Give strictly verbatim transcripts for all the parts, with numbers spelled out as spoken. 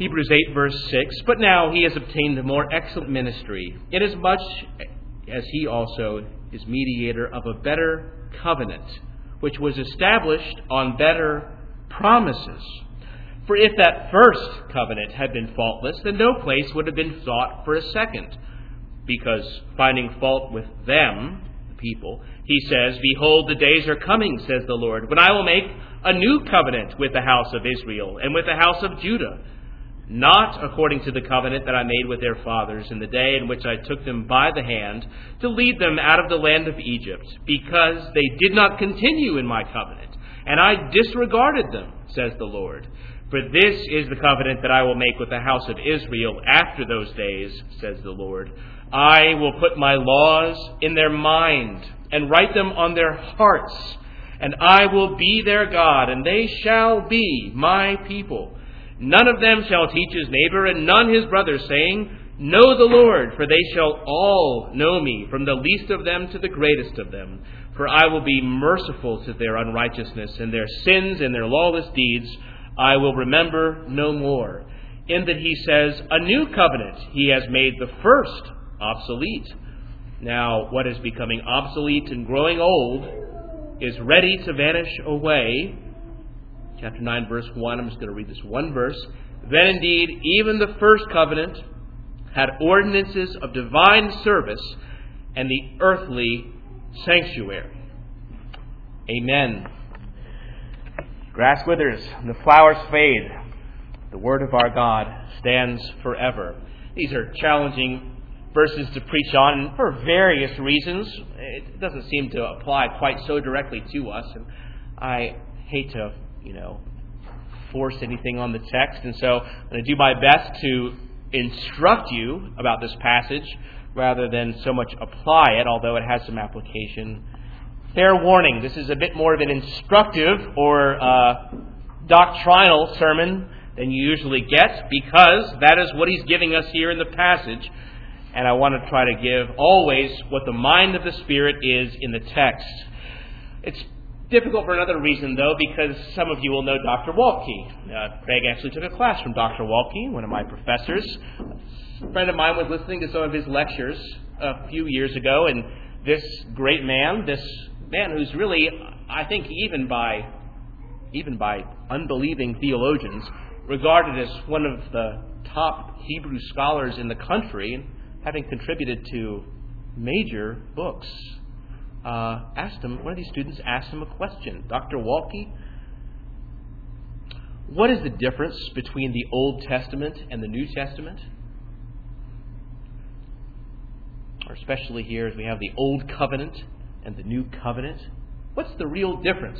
Hebrews eight, verse six, "But now he has obtained a more excellent ministry, inasmuch as he also is mediator of a better covenant, which was established on better promises. For if that first covenant had been faultless, then no place would have been sought for a second. Because finding fault with them," the people, he says, "Behold, the days are coming, says the Lord, when I will make a new covenant with the house of Israel and with the house of Judah, not according to the covenant that I made with their fathers in the day in which I took them by the hand to lead them out of the land of Egypt, because they did not continue in my covenant, and I disregarded them, says the Lord. For this is the covenant that I will make with the house of Israel after those days, says the Lord. I will put my laws in their mind and write them on their hearts, and I will be their God, and they shall be my people. None of them shall teach his neighbor, and none his brother, saying, Know the Lord, for they shall all know me, from the least of them to the greatest of them. For I will be merciful to their unrighteousness, and their sins and their lawless deeds I will remember no more. In that he says, a new covenant he has made the first obsolete. Now, what is becoming obsolete and growing old is ready to vanish away. Chapter nine, verse one, I'm just going to read this one verse. Then indeed, even the first covenant had ordinances of divine service and the earthly sanctuary. Amen. Grass withers, and the flowers fade. The word of our God stands forever. These are challenging verses to preach on for various reasons. It doesn't seem to apply quite so directly to us, and I hate to, you know, force anything on the text, and so I'm going to do my best to instruct you about this passage rather than so much apply it, although it has some application. Fair warning, this is a bit more of an instructive or uh, doctrinal sermon than you usually get, because that is what he's giving us here in the passage. And I want to try to give always what the mind of the Spirit is in the text. It's difficult for another reason, though, because some of you will know Doctor Waltke. Uh, Craig actually took a class from Doctor Waltke, one of my professors. A friend of mine was listening to some of his lectures a few years ago, and this great man, this man who's really, I think, even by even by unbelieving theologians, regarded as one of the top Hebrew scholars in the country, having contributed to major books, uh, asked him, one of these students asked him a question. Doctor Waltke, what is the difference between the Old Testament and the New Testament? Or especially here as we have the Old Covenant and the New Covenant. What's the real difference?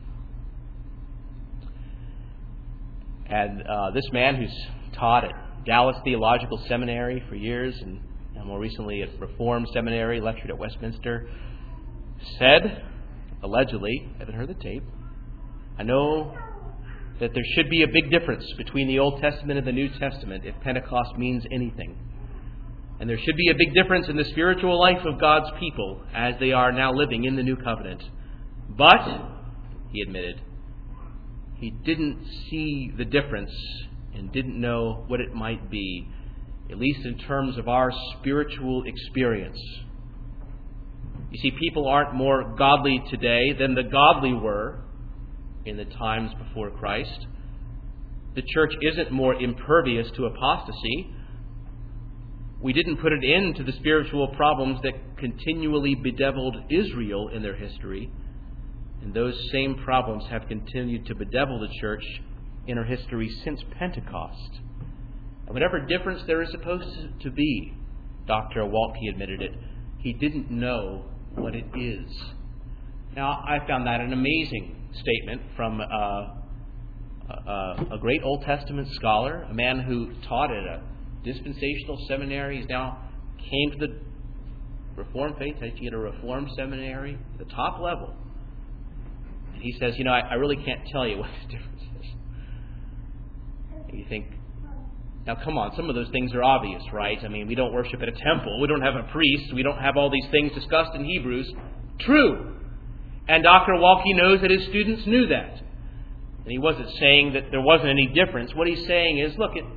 And uh, this man who's taught at Dallas Theological Seminary for years, and now more recently at Reformed Seminary, lectured at Westminster, said, allegedly, I haven't heard the tape, I know that there should be a big difference between the Old Testament and the New Testament if Pentecost means anything. And there should be a big difference in the spiritual life of God's people as they are now living in the New Covenant. But, he admitted, he didn't see the difference and didn't know what it might be, at least in terms of our spiritual experience. You see, people aren't more godly today than the godly were in the times before Christ. The church isn't more impervious to apostasy. We didn't put an end to the spiritual problems that continually bedeviled Israel in their history. And those same problems have continued to bedevil the church in her history since Pentecost. And whatever difference there is supposed to be, Doctor Waltke admitted it, he didn't know what it is. Now, I found that an amazing statement from uh, a, a great Old Testament scholar, a man who taught at a dispensational seminary. He's now came to the Reformed faith, teaching at a Reformed seminary, the top level. And he says, you know, I, I really can't tell you what the difference is. And you think, now come on, some of those things are obvious, right? I mean, we don't worship at a temple. We don't have a priest. We don't have all these things discussed in Hebrews. True. And Doctor Waltke knows that his students knew that. And he wasn't saying that there wasn't any difference. What he's saying is, look, it,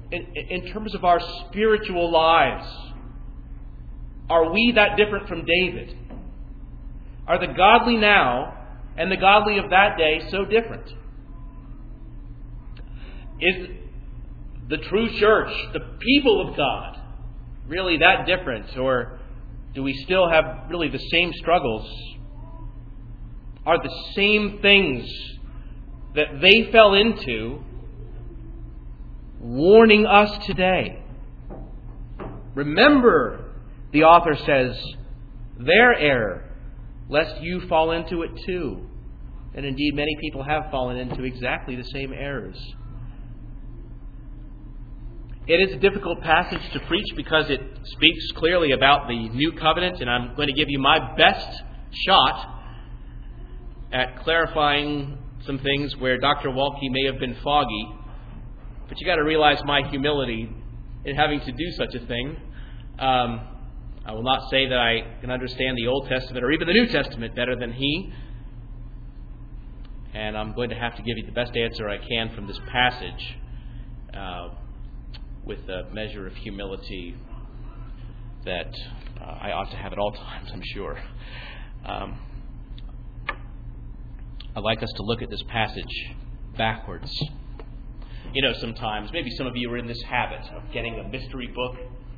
in, in terms of our spiritual lives? Are we that different from David? Are the godly now and the godly of that day so different? Is the true church, the people of God, really that different? Or do we still have really the same struggles? Are the same things that they fell into warning us today? Remember, the author says, their error, lest you fall into it too. And indeed, many people have fallen into exactly the same errors. It is a difficult passage to preach because it speaks clearly about the new covenant, and I'm going to give you my best shot at clarifying some things where Doctor Walke may have been foggy. But you got to realize my humility in having to do such a thing. Um, I will not say that I can understand the Old Testament or even the New Testament better than he. And I'm going to have to give you the best answer I can from this passage uh, with a measure of humility that uh, I ought to have at all times, I'm sure. Um, I'd like us to look at this passage backwards. You know, sometimes, maybe some of you are in this habit of getting a mystery book.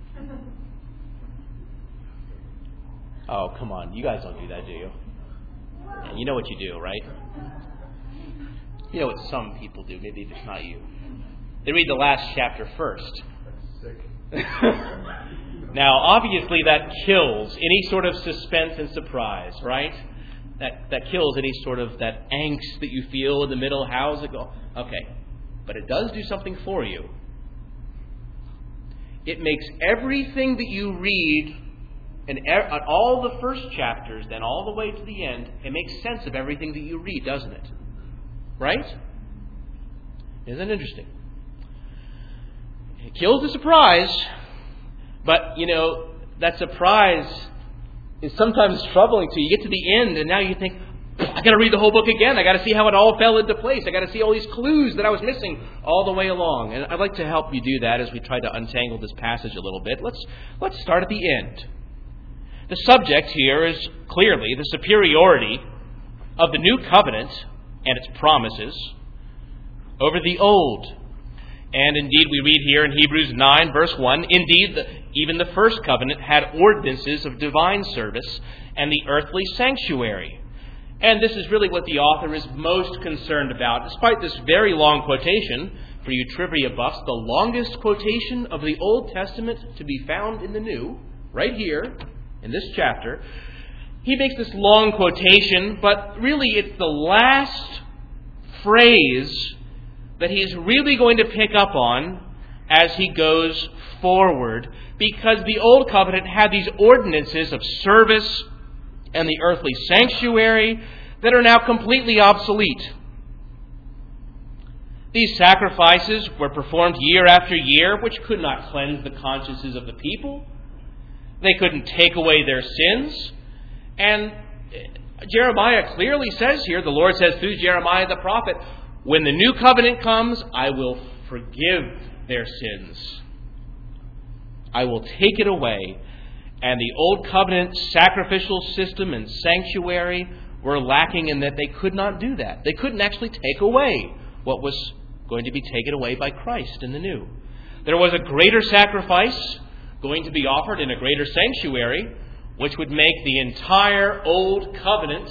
Oh, come on. You guys don't do that, do you? Yeah, you know what you do, right? You know what some people do, maybe if it's not you. They read the last chapter first. Now, obviously that kills any sort of suspense and surprise, right? That that kills any sort of that angst that you feel in the middle. How's it go? Okay. But it does do something for you. It makes everything that you read, and all the first chapters, then all the way to the end, it makes sense of everything that you read, doesn't it? Right? Isn't it interesting? It kills the surprise, but, you know, that surprise is sometimes troubling to you. You get to the end, and now you think, I got to read the whole book again. I got to see how it all fell into place. I got to see all these clues that I was missing all the way along. And I'd like to help you do that as we try to untangle this passage a little bit. Let's let's start at the end. The subject here is clearly the superiority of the new covenant and its promises over the old. And indeed, we read here in Hebrews nine, verse one, indeed, the, even the first covenant had ordinances of divine service and the earthly sanctuary. And this is really what the author is most concerned about. Despite this very long quotation, for you trivia buffs, the longest quotation of the Old Testament to be found in the New, right here in this chapter, he makes this long quotation, but really it's the last phrase that he's really going to pick up on as he goes forward, because the Old Covenant had these ordinances of service and the earthly sanctuary that are now completely obsolete. These sacrifices were performed year after year, which could not cleanse the consciences of the people. They couldn't take away their sins. And Jeremiah clearly says here, the Lord says through Jeremiah the prophet, when the new covenant comes, I will forgive their sins. I will take it away. And the old covenant sacrificial system and sanctuary were lacking in that they could not do that. They couldn't actually take away what was going to be taken away by Christ in the new. There was a greater sacrifice going to be offered in a greater sanctuary, which would make the entire old covenant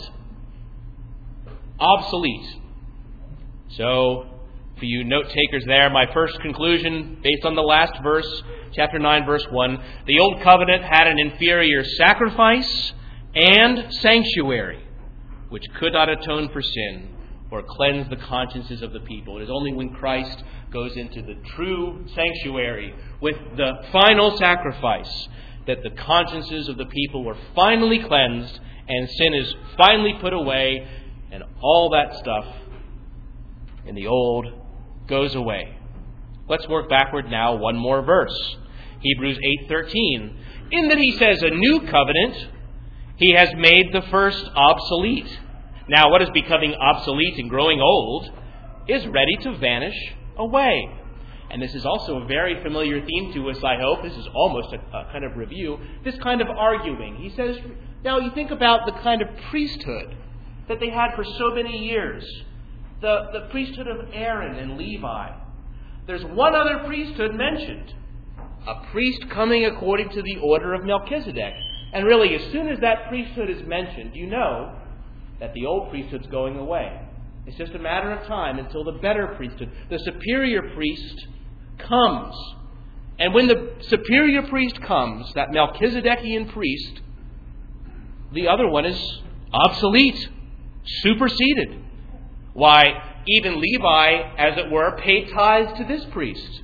obsolete. So, for you note takers there, my first conclusion, based on the last verse, chapter nine, verse one, the old covenant had an inferior sacrifice and sanctuary, which could not atone for sin or cleanse the consciences of the people. It is only when Christ goes into the true sanctuary with the final sacrifice that the consciences of the people were finally cleansed and sin is finally put away, and all that stuff in the old goes away. Let's work backward now one more verse. Hebrews eight thirteen. In that he says a new covenant, he has made the first obsolete. Now what is becoming obsolete and growing old is ready to vanish away. and this is also a very familiar theme to us, I hope. This is almost a, a kind of review. This kind of arguing. He says, now you think about the kind of priesthood that they had for so many years. The, the priesthood of Aaron and Levi. There's one other priesthood mentioned. A priest coming according to the order of Melchizedek. And really, as soon as that priesthood is mentioned, you know that the old priesthood's going away. It's just a matter of time until the better priesthood, the superior priest, comes. And when the superior priest comes, that Melchizedekian priest, the other one is obsolete, superseded. Why, even Levi, as it were, paid tithes to this priest.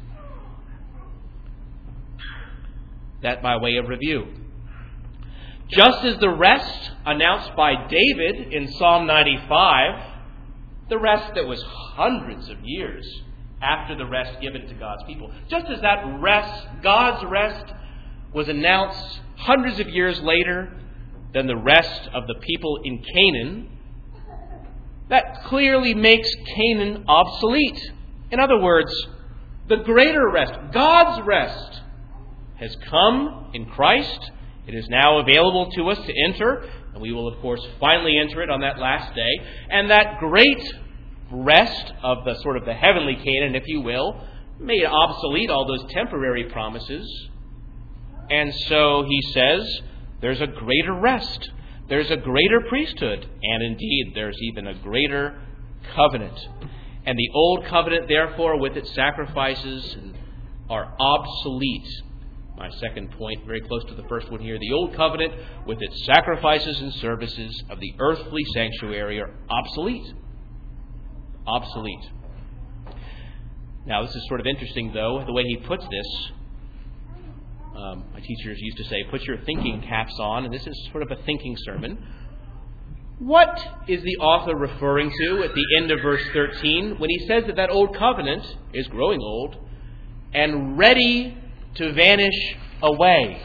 That by way of review. Just as the rest announced by David in Psalm ninety-five, the rest that was hundreds of years after the rest given to God's people. Just as that rest, God's rest, was announced hundreds of years later than the rest of the people in Canaan, that clearly makes Canaan obsolete. In other words, the greater rest, God's rest, has come in Christ. It is now available to us to enter, and we will, of course, finally enter it on that last day. And that great rest of the sort of the heavenly Canaan, if you will, made obsolete all those temporary promises. And so he says, there's a greater rest. There's a greater priesthood. And indeed, there's even a greater covenant. And the old covenant, therefore, with its sacrifices, are obsolete. My second point, very close to the first one here. The old covenant, with its sacrifices and services of the earthly sanctuary, are obsolete. Obsolete. Now, this is sort of interesting, though, the way he puts this. Um, my teachers used to say, put your thinking caps on, and this is sort of a thinking sermon. What is the author referring to at the end of verse thirteen when he says that that old covenant is growing old and ready to vanish away?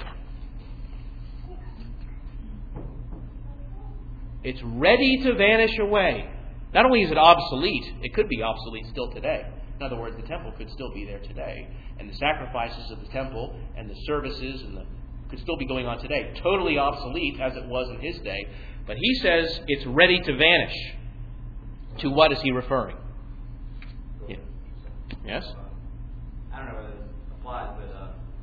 It's ready to vanish away. Not only is it obsolete, it could be obsolete still today. In other words, the temple could still be there today. And the sacrifices of the temple and the services and the, could still be going on today. Totally obsolete as it was in his day. But he says it's ready to vanish. To what is he referring? Yeah. Yes? I don't know whether this applies, but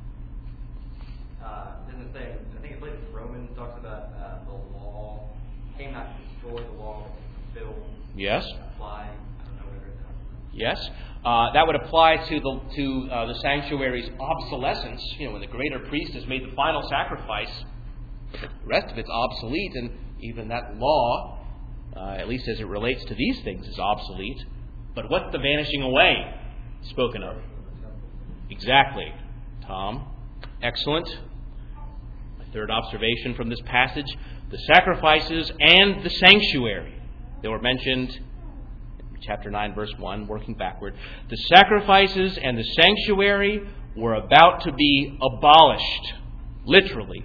uh, uh, doesn't it say, I think it's like Romans talks about uh, the law came not to destroy the law, but to fulfill. Yes. Apply. I don't know whether it's Yes. Uh, that would apply to the to uh, the sanctuary's obsolescence. You know, when the greater priest has made the final sacrifice, the rest of it's obsolete, and even that law, uh, at least as it relates to these things, is obsolete. But what's the vanishing away spoken of? Exactly, Tom. Excellent. My third observation from this passage: the sacrifices and the sanctuary. They were mentioned in chapter nine, verse one, working backward. The sacrifices and the sanctuary were about to be abolished, literally,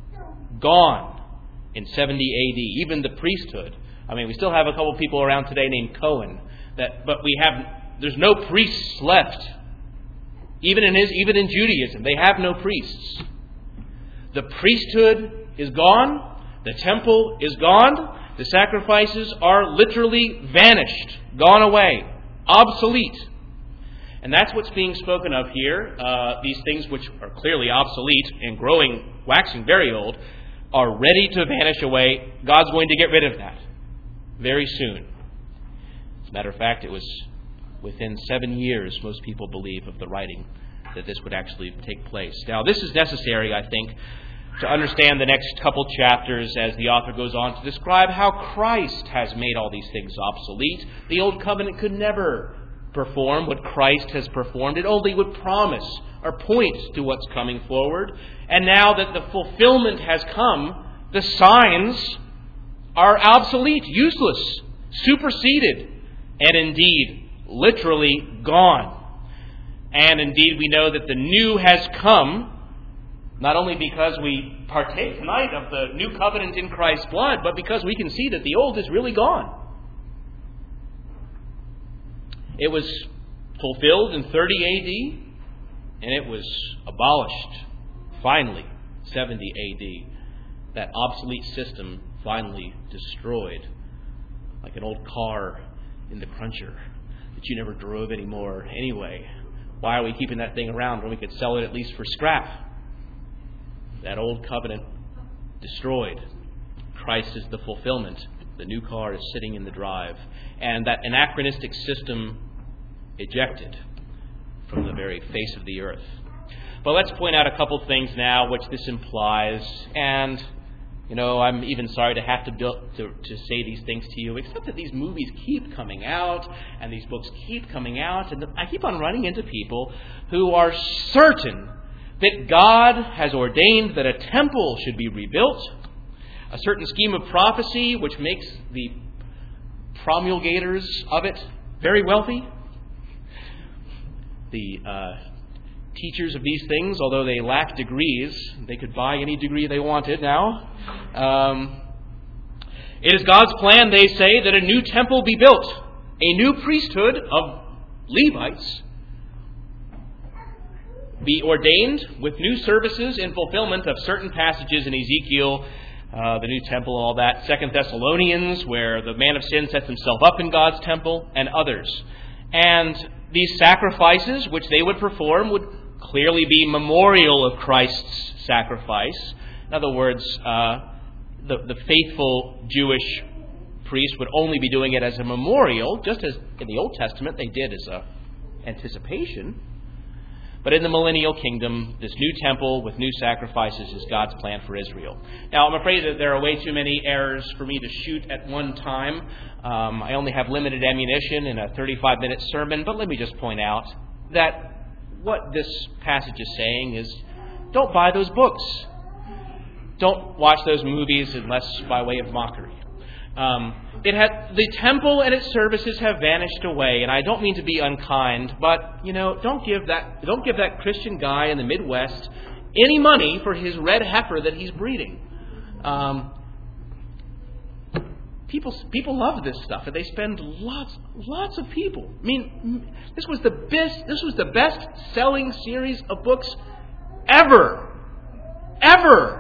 gone in seventy A D. Even the priesthood. I mean, we still have a couple of people around today named Cohen, that, but we have there's no priests left. Even in his, even in Judaism, they have no priests. The priesthood is gone. The temple is gone. The sacrifices are literally vanished, gone away, obsolete. And that's what's being spoken of here. Uh, these things which are clearly obsolete and growing, waxing very old, are ready to vanish away. God's going to get rid of that very soon. As a matter of fact, it was within seven years, most people believe, of the writing, that this would actually take place. Now, this is necessary, I think, to understand the next couple chapters as the author goes on to describe how Christ has made all these things obsolete. The old covenant could never perform what Christ has performed. It only would promise or point to what's coming forward. And now that the fulfillment has come, the signs are obsolete, useless, superseded, and indeed, literally gone. And indeed, we know that the new has come, not only because we partake tonight of the new covenant in Christ's blood, but because we can see that the old is really gone. It was fulfilled in thirty A D, And it was abolished, finally, seventy A D. That obsolete system finally destroyed, like an old car in the cruncher that you never drove anymore anyway. Why are we keeping that thing around when we could sell it at least for scrap? That old covenant destroyed. Christ is the fulfillment. The new car is sitting in the drive. And that anachronistic system ejected from the very face of the earth. But let's point out a couple things now which this implies. And, you know, I'm even sorry to have to, build, to to say these things to you, except that these movies keep coming out and these books keep coming out. And I keep on running into people who are certain that God has ordained that a temple should be rebuilt, a certain scheme of prophecy which makes the promulgators of it very wealthy. The uh, teachers of these things, although they lack degrees, they could buy any degree they wanted now. Um, it is God's plan, they say, that a new temple be built, a new priesthood of Levites be ordained with new services in fulfillment of certain passages in Ezekiel, uh, the new temple, all that. Second Thessalonians, where the man of sin sets himself up in God's temple, and others. And these sacrifices which they would perform would clearly be memorial of Christ's sacrifice. In other words, uh, the, the faithful Jewish priest would only be doing it as a memorial, just as in the Old Testament they did as a anticipation. But in the millennial kingdom, this new temple with new sacrifices is God's plan for Israel. Now, I'm afraid that there are way too many errors for me to shoot at one time. Um, I only have limited ammunition in a thirty-five minute sermon, but let me just point out that what this passage is saying is, don't buy those books. Don't watch those movies unless by way of mockery. Um, it had, the temple and its services have vanished away, and I don't mean to be unkind, but you know, don't give that don't give that Christian guy in the Midwest any money for his red heifer that he's breeding. Um, people people love this stuff, and they spend lots lots of people. I mean, this was the best this was the best selling series of books ever, ever.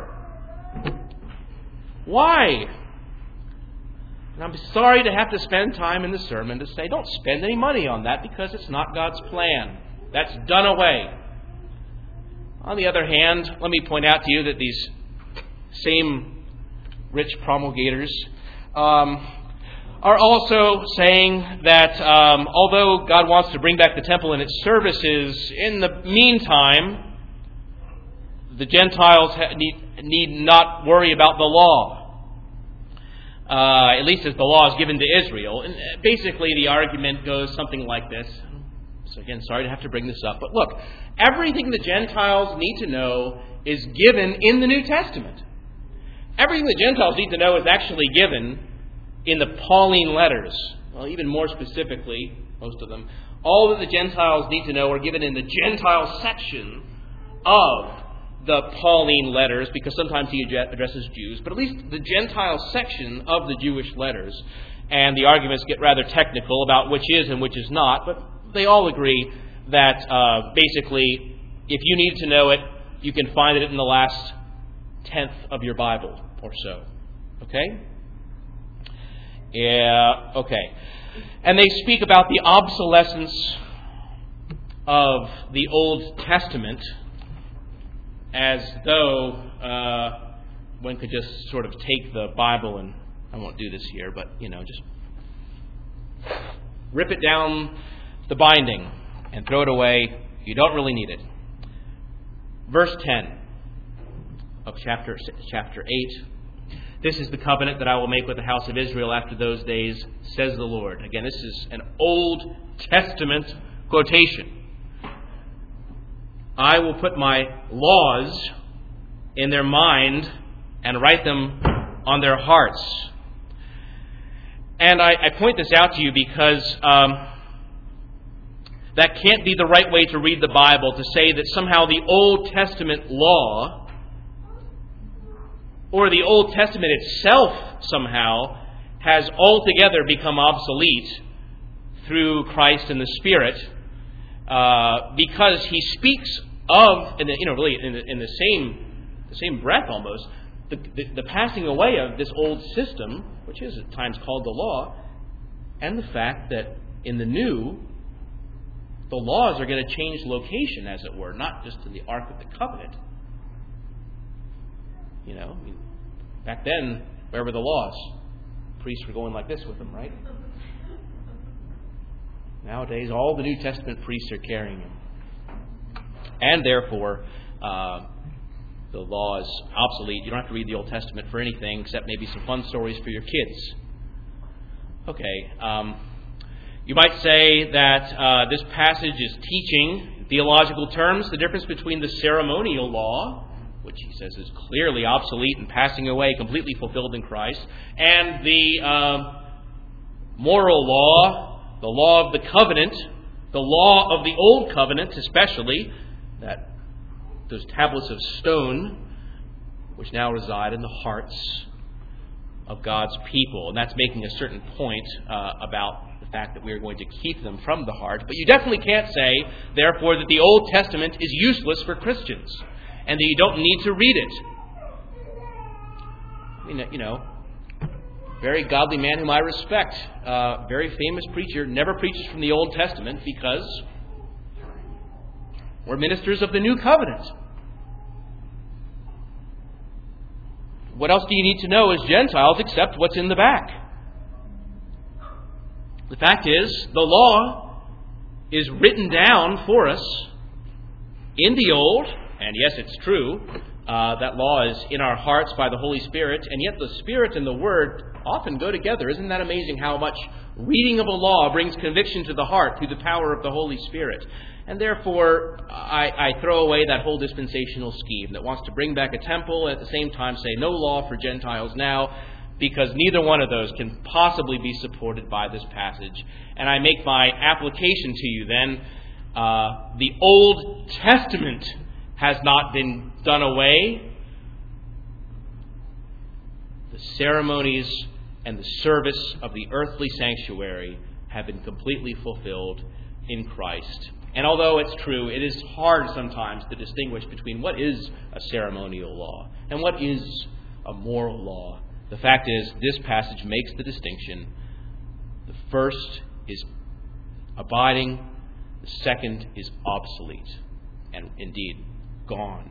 Why? And I'm sorry to have to spend time in the sermon to say, don't spend any money on that because it's not God's plan. That's done away. On the other hand, let me point out to you that these same rich promulgators um, are also saying that um, although God wants to bring back the temple and its services, in the meantime, the Gentiles need, need not worry about the law. Uh, at least as the law is given to Israel. And basically the argument goes something like this. So again, sorry to have to bring this up. But look, everything the Gentiles need to know is given in the New Testament. Everything the Gentiles need to know is actually given in the Pauline letters. Well, even more specifically, most of them, all that the Gentiles need to know are given in the Gentile section of the Pauline letters, because sometimes he addresses Jews, but at least the Gentile section of the Jewish letters. And the arguments get rather technical about which is and which is not, but they all agree that uh, basically, if you need to know it, you can find it in the last tenth of your Bible or so. Okay? Yeah, okay. And they speak about the obsolescence of the Old Testament as though uh, one could just sort of take the Bible and, I won't do this here, but, you know, just rip it down the binding and throw it away. You don't really need it. Verse ten of chapter chapter eight. This is the covenant that I will make with the house of Israel after those days, says the Lord. Again, this is an Old Testament quotation. I will put my laws in their mind and write them on their hearts. And I, I point this out to you because um, that can't be the right way to read the Bible, to say that somehow the Old Testament law or the Old Testament itself somehow has altogether become obsolete through Christ and the Spirit. Uh, because he speaks of, in the, you know, really in the, in the same the same breath almost, the, the, the passing away of this old system, which is at times called the law, and the fact that in the new, the laws are going to change location, as it were, not just to the Ark of the Covenant. You know, I mean, back then, where were the laws? Priests were going like this with them, right? Nowadays, all the New Testament priests are carrying them. And therefore, uh, the law is obsolete. You don't have to read the Old Testament for anything except maybe some fun stories for your kids. Okay. Um, you might say that uh, this passage is teaching, in theological terms, the difference between the ceremonial law, which he says is clearly obsolete and passing away, completely fulfilled in Christ, and the uh, moral law, the law of the covenant, the law of the old covenant especially, that those tablets of stone which now reside in the hearts of God's people. And that's making a certain point uh, about the fact that we are going to keep them from the heart. But you definitely can't say, therefore, that the Old Testament is useless for Christians and that you don't need to read it. I mean, you know, very godly man whom I respect, uh, very famous preacher, never preaches from the Old Testament because we're ministers of the New Covenant. What else do you need to know as Gentiles except what's in the back? The fact is, the law is written down for us in the Old, and yes, it's true, uh, that law is in our hearts by the Holy Spirit, and yet the Spirit and the Word often go together. Isn't that amazing how much reading of a law brings conviction to the heart through the power of the Holy Spirit? And therefore, I, I throw away that whole dispensational scheme that wants to bring back a temple and at the same time say no law for Gentiles now, because neither one of those can possibly be supported by this passage. And I make my application to you then. Uh, the Old Testament has not been done away. The ceremonies and the service of the earthly sanctuary have been completely fulfilled in Christ. And although it's true, it is hard sometimes to distinguish between what is a ceremonial law and what is a moral law. The fact is, this passage makes the distinction. The first is abiding, the second is obsolete, and indeed gone.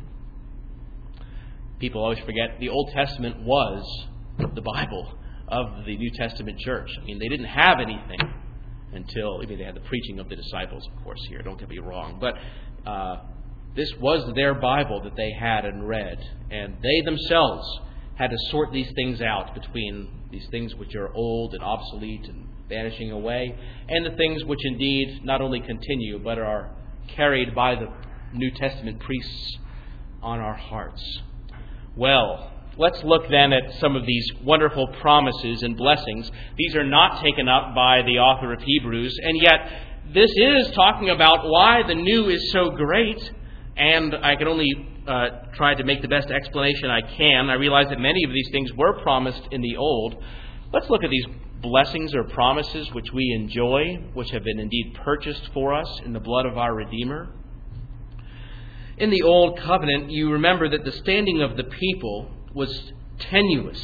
People always forget the Old Testament was the Bible of the New Testament church. I mean, they didn't have anything until, I mean, they had the preaching of the disciples, of course, here, don't get me wrong. But uh, this was their Bible that they had and read. And they themselves had to sort these things out between these things which are old and obsolete and vanishing away, and the things which indeed not only continue, but are carried by the New Testament priests on our hearts. Well, let's look then at some of these wonderful promises and blessings. These are not taken up by the author of Hebrews, and yet this is talking about why the new is so great, and I can only uh, try to make the best explanation I can. I realize that many of these things were promised in the old. Let's look at these blessings or promises which we enjoy, which have been indeed purchased for us in the blood of our Redeemer. In the Old Covenant, you remember that the standing of the people was tenuous.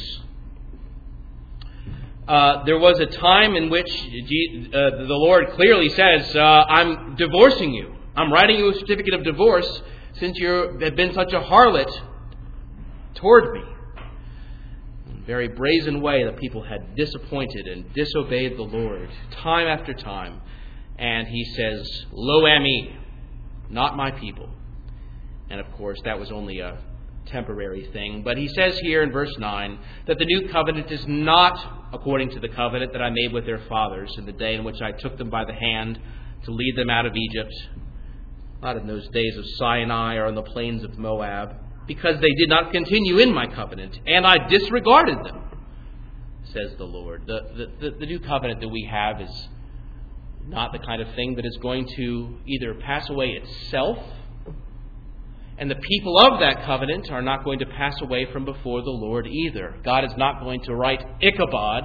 Uh, there was a time in which G- uh, the Lord clearly says, uh, I'm divorcing you. I'm writing you a certificate of divorce since you have been such a harlot toward me. In a very brazen way, the people had disappointed and disobeyed the Lord time after time. And he says, Lo ami, not my people. And of course, that was only a temporary thing. But he says here in verse nine that the new covenant is not according to the covenant that I made with their fathers in the day in which I took them by the hand to lead them out of Egypt, not in those days of Sinai or on the plains of Moab, because they did not continue in my covenant, and I disregarded them, says the Lord. The, the, the, the new covenant that we have is not the kind of thing that is going to either pass away itself, and the people of that covenant are not going to pass away from before the Lord either. God is not going to write Ichabod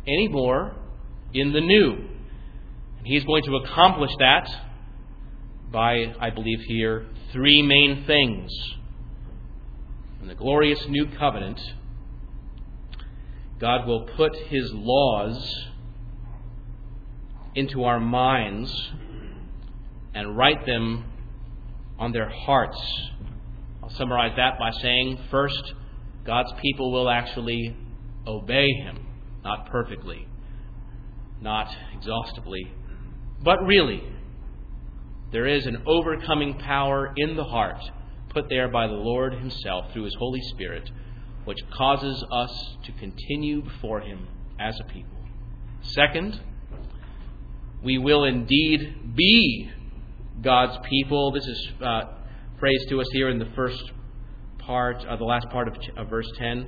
anymore in the new. And He's going to accomplish that by, I believe here, three main things. In the glorious new covenant, God will put His laws into our minds and write them on their hearts. I'll summarize that by saying, first, God's people will actually obey Him, not perfectly, not exhaustively, but really. There is an overcoming power in the heart put there by the Lord Himself through His Holy Spirit, which causes us to continue before Him as a people. Second, we will indeed be God's people. This is uh, phrased to us here in the first part, uh, the last part of, of verse ten.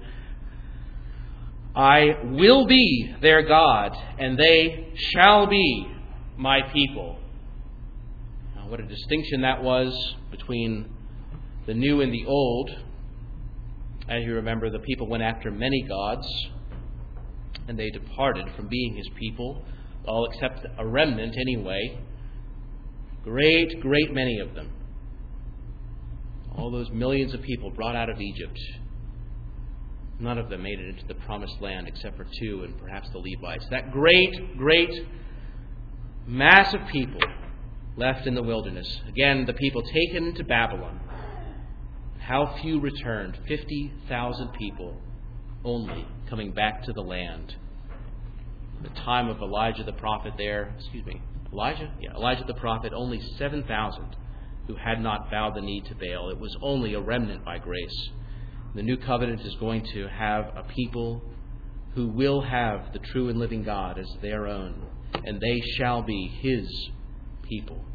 I will be their God, and they shall be my people. Now, what a distinction that was between the new and the old. As you remember, the people went after many gods, and they departed from being His people, all except a remnant anyway. Great, great many of them. All those millions of people brought out of Egypt. None of them made it into the promised land except for two, and perhaps the Levites. That great, great mass of people left in the wilderness. Again, the people taken to Babylon. How few returned? fifty thousand people only coming back to the land. The time of Elijah the prophet there, excuse me, Elijah? Yeah, Elijah the prophet, only seven thousand who had not bowed the knee to Baal. It was only a remnant by grace. The new covenant is going to have a people who will have the true and living God as their own, and they shall be His people.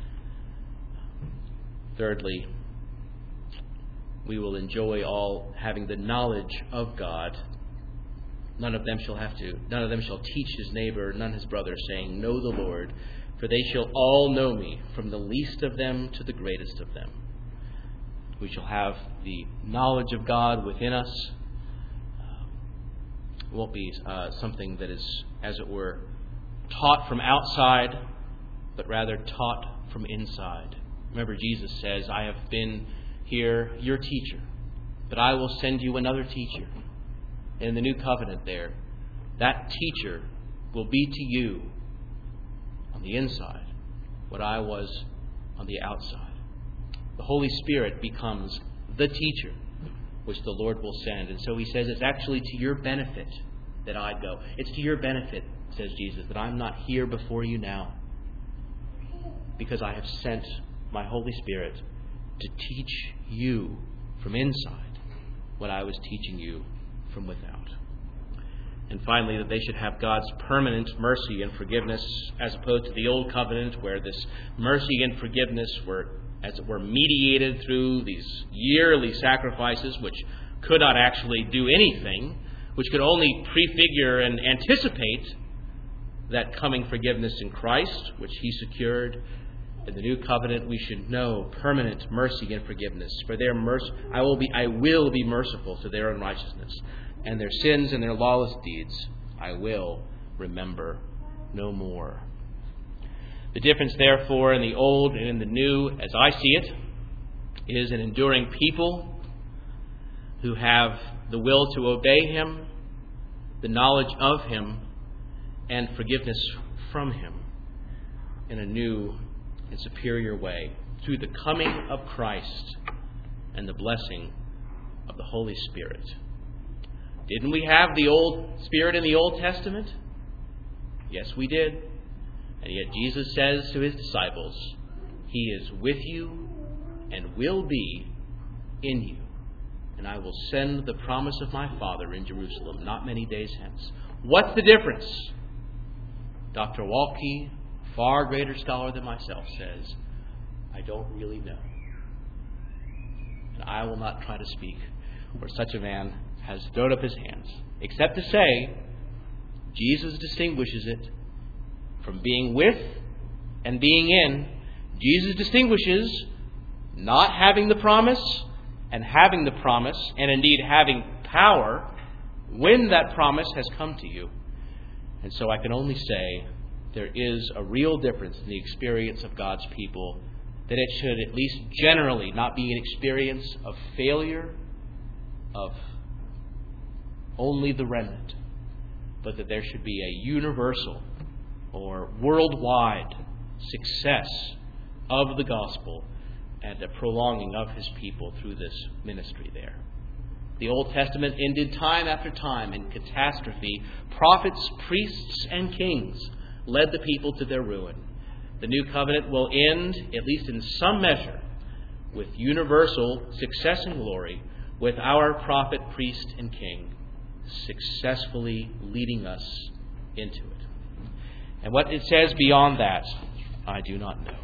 Thirdly, we will enjoy all having the knowledge of God. None of them shall have to, none of them shall teach his neighbor, none his brother, saying, Know the Lord, for they shall all know me, from the least of them to the greatest of them. We shall have the knowledge of God within us. Uh, it won't be uh, something that is, as it were, taught from outside, but rather taught from inside. Remember, Jesus says, I have been here, your teacher, but I will send you another teacher. In the new covenant there, that teacher will be to you on the inside what I was on the outside. The Holy Spirit becomes the teacher which the Lord will send. And so He says it's actually to your benefit that I go. It's to your benefit, says Jesus, that I'm not here before you now, because I have sent my Holy Spirit to teach you from inside what I was teaching you from without. And finally, that they should have God's permanent mercy and forgiveness, as opposed to the old covenant, where this mercy and forgiveness were, as it were, mediated through these yearly sacrifices, which could not actually do anything, which could only prefigure and anticipate that coming forgiveness in Christ, which He secured. In the new covenant, we should know permanent mercy and forgiveness. For their mercy, I will be, I will be merciful to their unrighteousness, and their sins and their lawless deeds I will remember no more. The difference, therefore, in the old and in the new, as I see it, is an enduring people who have the will to obey Him, the knowledge of Him, and forgiveness from Him in a new and superior way, through the coming of Christ and the blessing of the Holy Spirit. Didn't we have the old Spirit in the Old Testament? Yes, we did. And yet Jesus says to His disciples, He is with you and will be in you. And I will send the promise of my Father in Jerusalem not many days hence. What's the difference? Doctor Waltke, far greater scholar than myself, says, I don't really know. And I will not try to speak where such a man has thrown up his hands, except to say, Jesus distinguishes it from being with and being in. Jesus distinguishes not having the promise and having the promise, and indeed having power when that promise has come to you. And so I can only say, there is a real difference in the experience of God's people that it should at least generally not be an experience of failure, of only the remnant, but that there should be a universal or worldwide success of the gospel and a prolonging of his people through this ministry there. The Old Testament ended time after time in catastrophe. Prophets, priests, and kings led the people to their ruin. The New Covenant will end, at least in some measure, with universal success and glory, with our prophet, priest, and king successfully leading us into it. And what it says beyond that, I do not know.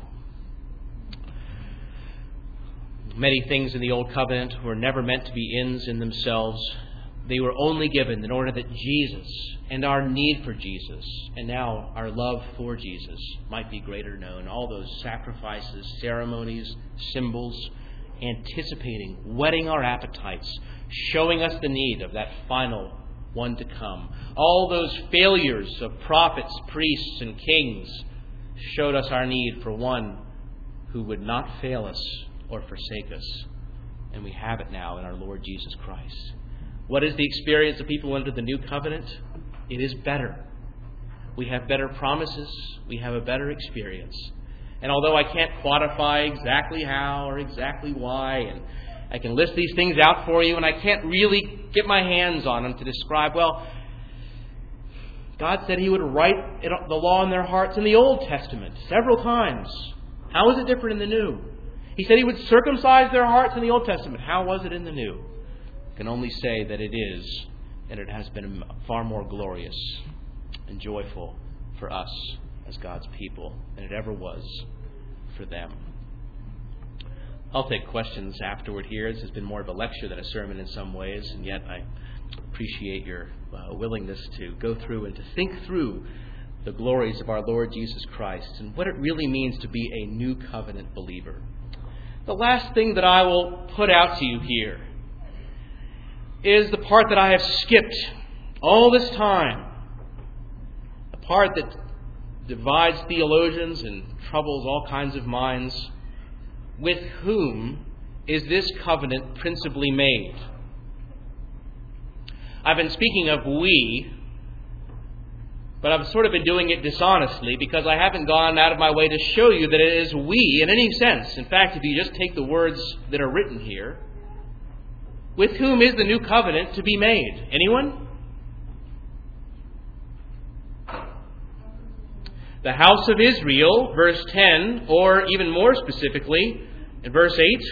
Many things in the Old Covenant were never meant to be ends in themselves. They were only given in order that Jesus and our need for Jesus, and now our love for Jesus, might be greater known. All those sacrifices, ceremonies, symbols, anticipating, whetting our appetites, showing us the need of that final one to come. All those failures of prophets, priests, and kings showed us our need for one who would not fail us or forsake us. And we have it now in our Lord Jesus Christ. What is the experience of people under the New Covenant? It is better. We have better promises. We have a better experience. And although I can't quantify exactly how or exactly why, and I can list these things out for you, and I can't really get my hands on them to describe, well, God said He would write it, the law in their hearts in the Old Testament several times. How is it different in the New? He said He would circumcise their hearts in the Old Testament. How was it in the New? I can only say that it is, and it has been far more glorious and joyful for us as God's people than it ever was for them. I'll take questions afterward here. This has been more of a lecture than a sermon in some ways, and yet I appreciate your uh, willingness to go through and to think through the glories of our Lord Jesus Christ and what it really means to be a new covenant believer. The last thing that I will put out to you here is the part that I have skipped all this time. The part that divides theologians and troubles all kinds of minds. With whom is this covenant principally made? I've been speaking of we, but I've sort of been doing it dishonestly because I haven't gone out of my way to show you that it is we in any sense. In fact, if you just take the words that are written here, with whom is the new covenant to be made? Anyone? The house of Israel, verse ten, or even more specifically, in verse eight.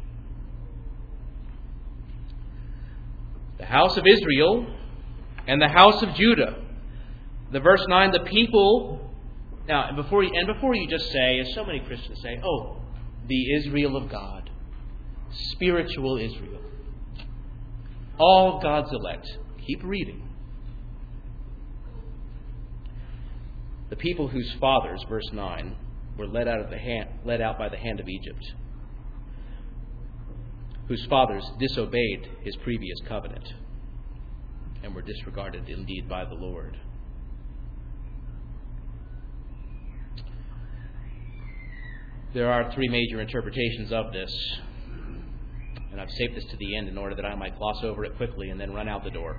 The house of Israel and the house of Judah. The verse nine, the people. Now, and before you, and before you just say, as so many Christians say, oh, the Israel of God. Spiritual Israel. All God's elect. Keep reading. The people whose fathers, verse nine, were led out of the hand, led out by the hand of Egypt, whose fathers disobeyed His previous covenant and were disregarded indeed by the Lord. There are three major interpretations of this, and I've saved this to the end in order that I might gloss over it quickly and then run out the door.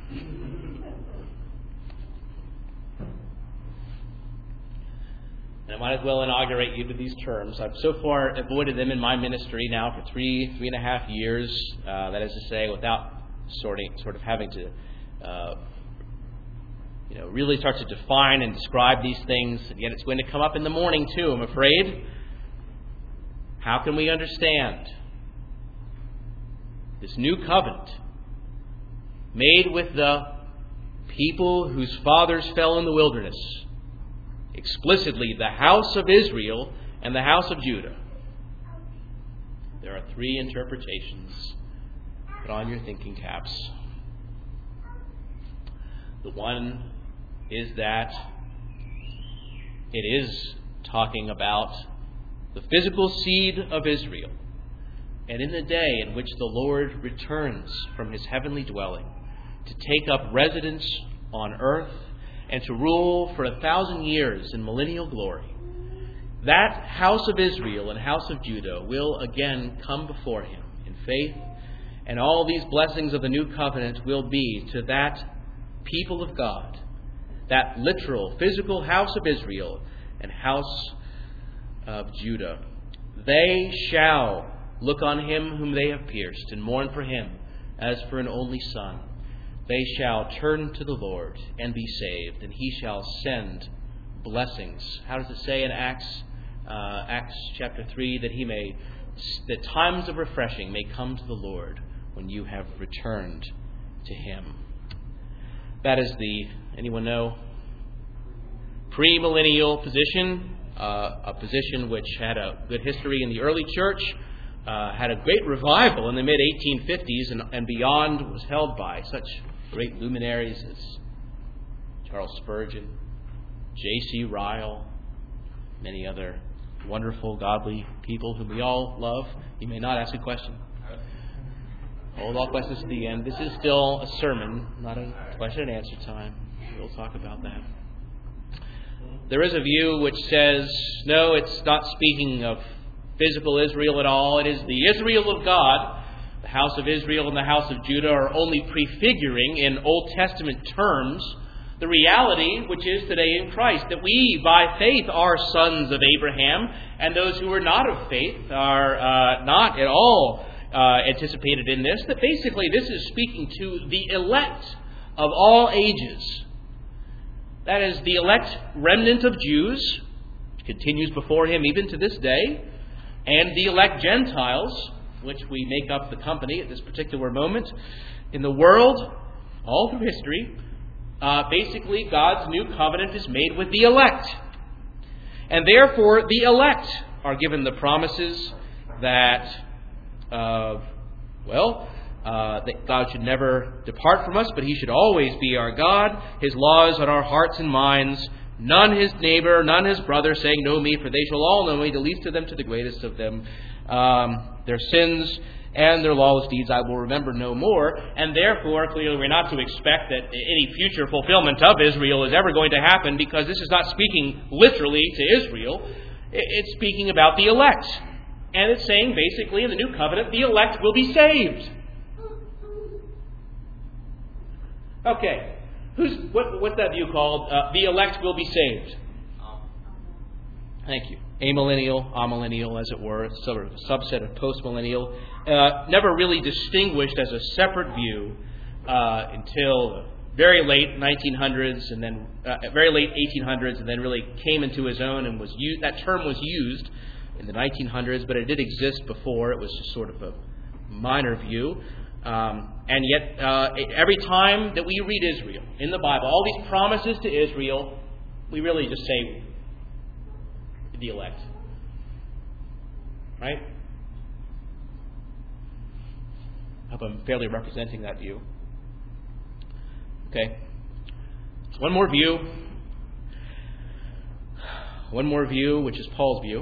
And I might as well inaugurate you with these terms. I've so far avoided them in my ministry now for three, three and a half years. Uh, that is to say, without sorting, sort of having to, uh, you know, really start to define and describe these things. And yet it's going to come up in the morning too, I'm afraid. How can we understand this new covenant made with the people whose fathers fell in the wilderness? Explicitly, the house of Israel and the house of Judah. There are three interpretations. Put on your thinking caps. The one is that it is talking about the physical seed of Israel. And in the day in which the Lord returns from His heavenly dwelling to take up residence on earth and to rule for a thousand years in millennial glory, that house of Israel and house of Judah will again come before him in faith, and all these blessings of the new covenant will be to that people of God, that literal, physical house of Israel and house of Judah. They shall look on him whom they have pierced and mourn for him as for an only son. They shall turn to the Lord and be saved, and he shall send blessings. How does it say in Acts uh, Acts chapter three? That he may, that times of refreshing may come to the Lord when you have returned to him. That is the, anyone know, premillennial position, uh, a position which had a good history in the early church, uh, had a great revival in the mid eighteen fifties and, and beyond, was held by such great luminaries as Charles Spurgeon, J C Ryle, many other wonderful, godly people whom we all love. You may not ask a question. Hold all questions to the end. This is still a sermon, not a question and answer time. We'll talk about that. There is a view which says, no, it's not speaking of physical Israel at all. It is the Israel of God. The house of Israel and the house of Judah are only prefiguring in Old Testament terms the reality which is today in Christ, that we by faith are sons of Abraham, and those who are not of faith are uh, not at all uh, anticipated in this. That basically this is speaking to the elect of all ages. That is the elect remnant of Jews, which continues before him even to this day, and the elect Gentiles, which we make up the company at this particular moment in the world, all through history. Uh, basically, God's new covenant is made with the elect. And therefore, the elect are given the promises that, uh, well, uh, that God should never depart from us, but he should always be our God. His laws on our hearts and minds. None his neighbor, none his brother, saying, know me, for they shall all know me, the least of them to the greatest of them. Um, their sins and their lawless deeds I will remember no more. And therefore, clearly, we're not to expect that any future fulfillment of Israel is ever going to happen, because this is not speaking literally to Israel. It's speaking about the elect. And it's saying, basically, in the new covenant, the elect will be saved. Okay. Who's what, what's that view called? Uh, the elect will be saved. Thank you. Amillennial, amillennial, as it were, sort of a subset of postmillennial, uh, never really distinguished as a separate view uh, until very late nineteen hundreds, and then uh, very late eighteen hundreds, and then really came into his own, and was used, that term was used in the nineteen hundreds, but it did exist before. It was just sort of a minor view. Um, and yet, uh, every time that we read Israel in the Bible, all these promises to Israel, we really just say, the elect. Right? I hope I'm fairly representing that view. Okay. One more view. One more view, which is Paul's view.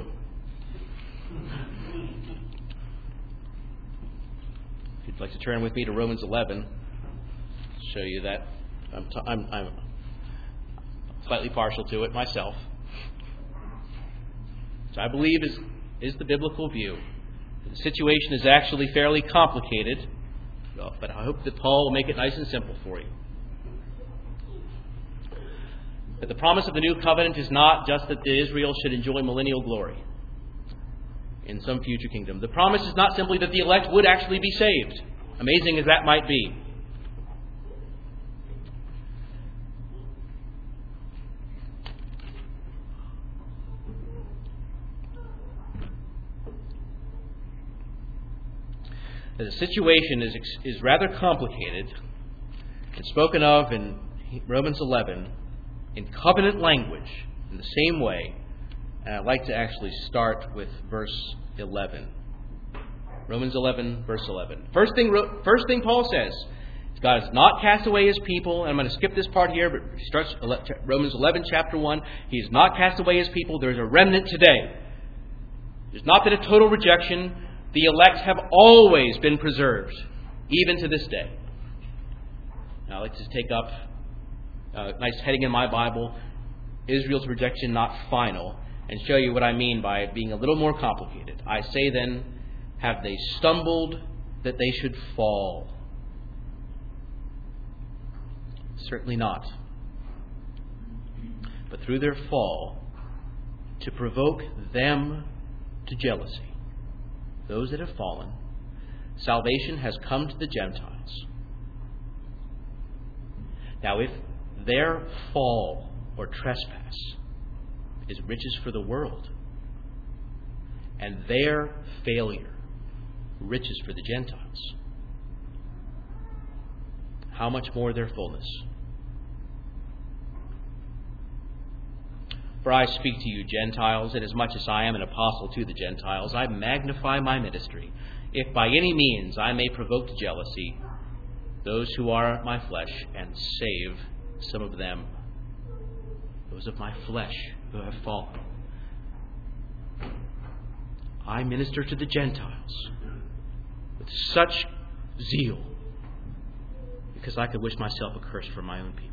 If you'd like to turn with me to Romans eleven, I'll show you that. I'm, t- I'm, I'm slightly partial to it myself. So I believe is is the biblical view. The situation is actually fairly complicated, but I hope that Paul will make it nice and simple for you. But the promise of the new covenant is not just that Israel should enjoy millennial glory in some future kingdom. The promise is not simply that the elect would actually be saved, amazing as that might be. The situation is is rather complicated. It's spoken of in Romans eleven in covenant language in the same way. And I'd like to actually start with verse eleven. Romans eleven, verse eleven. First thing, first thing Paul says, God has not cast away his people. And I'm going to skip this part here, but he starts Romans eleven, chapter one. He has not cast away his people. There's a remnant today. There's not been a total rejection. The elect have always been preserved, even to this day. Now, I'd like to take up a nice heading in my Bible, Israel's rejection not final. and show you what I mean by it being a little more complicated. I say then, have they stumbled that they should fall? Certainly not. But through their fall, to provoke them to jealousy, those that have fallen, salvation has come to the Gentiles. Now, if their fall or trespass is riches for the world, and their failure riches for the Gentiles, how much more their fullness? For I speak to you, Gentiles, inasmuch as I am an apostle to the Gentiles, I magnify my ministry, if by any means I may provoke to jealousy those who are my flesh, and save some of them, those of my flesh who have fallen. I minister to the Gentiles with such zeal, because I could wish myself accursed for my own people.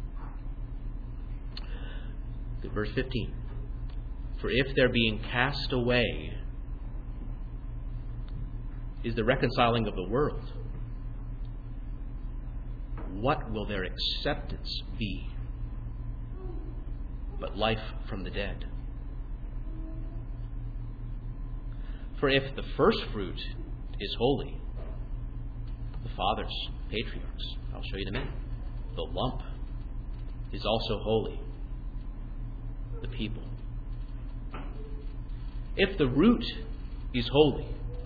Verse fifteen. For if their being cast away is the reconciling of the world, what will their acceptance be but life from the dead? For if the first fruit is holy, the fathers, patriarchs, I'll show you in a minute, the lump is also holy, the people. If the root is holy,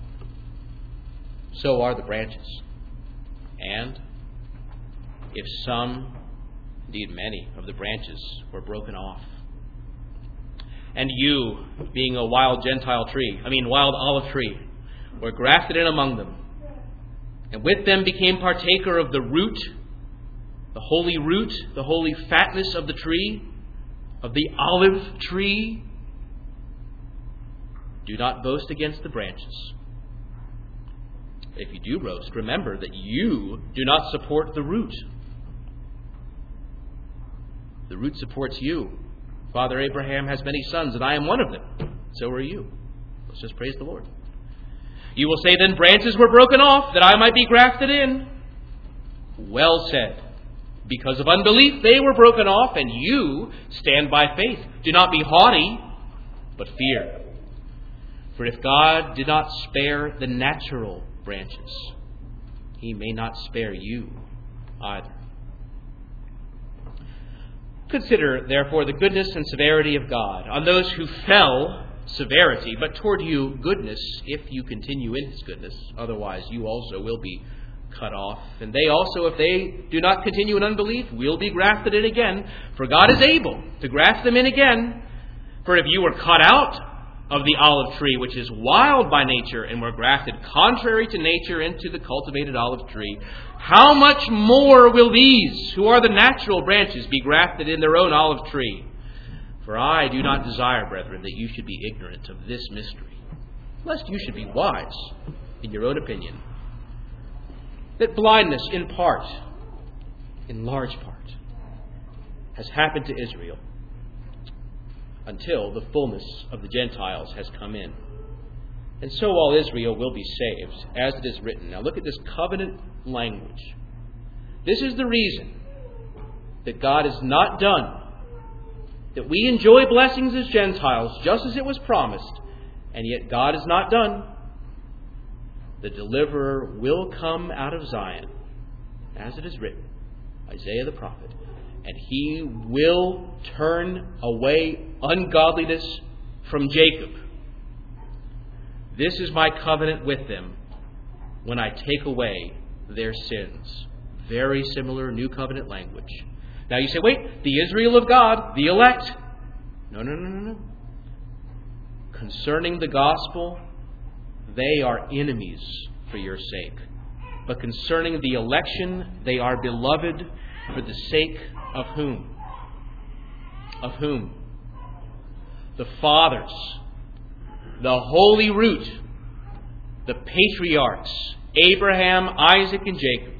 so are the branches. And if some, indeed many, of the branches were broken off, and you, being a wild Gentile tree, I mean wild olive tree, were grafted in among them, and with them became partaker of the root, the holy root, the holy fatness of the tree, of the olive tree, do not boast against the branches. If you do roast, remember that you do not support the root. The root supports you. Father Abraham has many sons, and I am one of them. So are you. Let's just praise the Lord. You will say, then branches were broken off, that I might be grafted in. Well said. Because of unbelief they were broken off, and you stand by faith. Do not be haughty, but fear. For if God did not spare the natural branches, He may not spare you either. Consider, therefore, the goodness and severity of God. On those who fell, severity, but toward you, goodness, if you continue in His goodness. Otherwise, you also will be cut off. And they also, if they do not continue in unbelief, will be grafted in again. For God is able to graft them in again. For if you were cut out of the olive tree, which is wild by nature, and were grafted contrary to nature into the cultivated olive tree, how much more will these, who are the natural branches, be grafted in their own olive tree? For I do not desire, brethren, that you should be ignorant of this mystery, lest you should be wise in your own opinion, that blindness in part, in large part, has happened to Israel, until the fullness of the Gentiles has come in. And so all Israel will be saved, as it is written. Now look at this covenant language. This is the reason that God is not done, that we enjoy blessings as Gentiles, just as it was promised, and yet God is not done. The deliverer will come out of Zion, as it is written, Isaiah the prophet, and He will turn away ungodliness from Jacob. This is my covenant with them when I take away their sins. Very similar New Covenant language. Now you say, wait, the Israel of God, the elect. No, no, no, no, no. Concerning the gospel, they are enemies for your sake. But concerning the election, they are beloved for the sake of whom? Of whom? The fathers, the holy root, the patriarchs, Abraham, Isaac, and Jacob.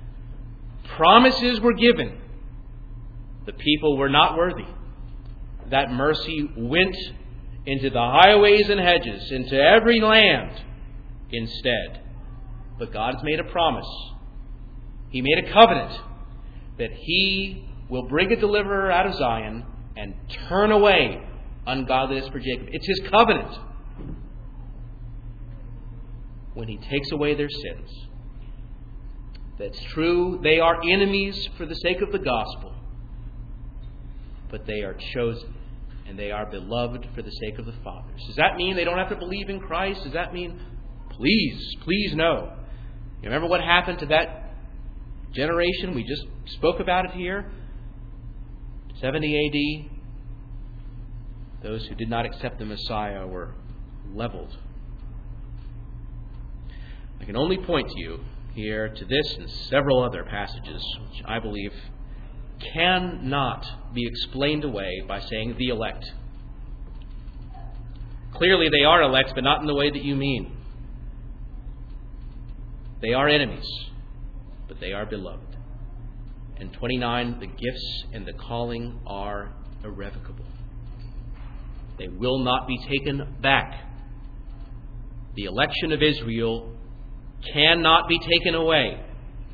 Promises were given. The people were not worthy. that mercy went into the highways and hedges, into every land instead. But God has made a promise. He made a covenant that He will bring a deliverer out of Zion and turn away ungodliness for Jacob. It's His covenant. When He takes away their sins. That's true, they are enemies for the sake of the gospel. But they are chosen and they are beloved for the sake of the fathers. Does that mean they don't have to believe in Christ? Does that mean, please, please no. You remember what happened to that generation? We just spoke about it here. seventy A D, those who did not accept the Messiah were leveled. I can only point you here to this and several other passages which I believe cannot be explained away by saying the elect. Clearly they are elect, but not in the way that you mean. They are enemies, but they are beloved. And twenty-nine, the gifts and the calling are irrevocable. They will not be taken back. The election of Israel cannot be taken away.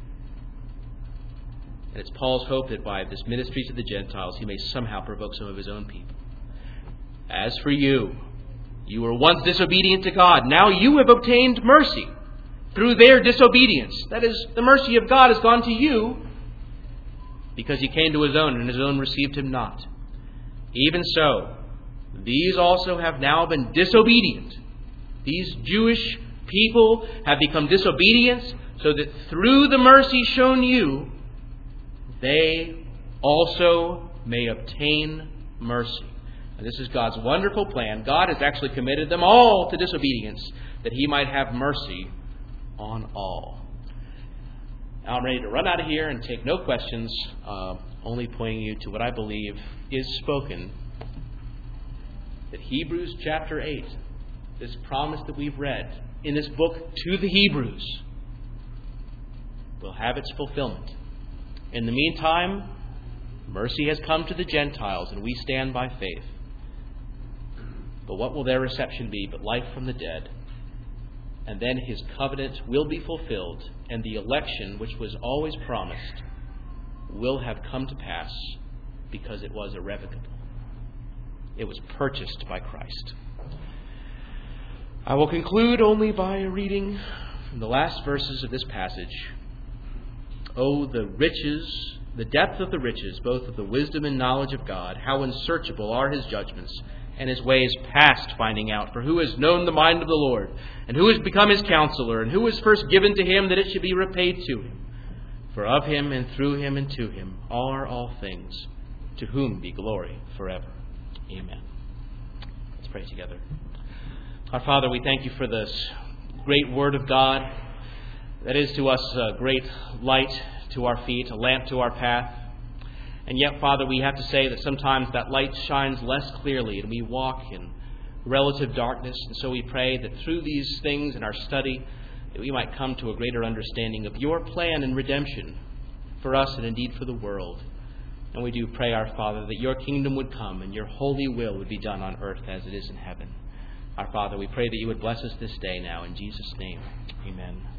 And it's Paul's hope that by this ministry to the Gentiles, he may somehow provoke some of his own people. As for you, you were once disobedient to God. Now you have obtained mercy through their disobedience. That is, the mercy of God has gone to you because He came to His own, and His own received Him not. Even so, these also have now been disobedient. These Jewish people have become disobedient so that through the mercy shown you, they also may obtain mercy. And this is God's wonderful plan. God has actually committed them all to disobedience that He might have mercy on all. Now I'm ready to run out of here and take no questions, uh, only pointing you to what I believe is spoken. That Hebrews chapter eight, this promise that we've read in this book to the Hebrews, will have its fulfillment. In the meantime, mercy has come to the Gentiles, and we stand by faith. But what will their reception be but life from the dead? And then His covenant will be fulfilled, and the election, which was always promised, will have come to pass because it was irrevocable. It was purchased by Christ. I will conclude only by a reading from the last verses of this passage. Oh, the riches, the depth of the riches, both of the wisdom and knowledge of God. How unsearchable are His judgments, and His ways past finding out. For who has known the mind of the Lord? And who has become His counselor? And who was first given to Him that it should be repaid to Him? For of Him, and through Him, and to Him are all things, to whom be glory forever. Amen. Let's pray together. Our Father, we thank You for this great Word of God that is to us a great light to our feet, a lamp to our path. And yet, Father, we have to say that sometimes that light shines less clearly and we walk in relative darkness. And so we pray that through these things in our study, that we might come to a greater understanding of Your plan in redemption for us and indeed for the world. And we do pray, our Father, that Your kingdom would come and Your holy will would be done on earth as it is in heaven. Our Father, we pray that You would bless us this day now. In Jesus' name, amen.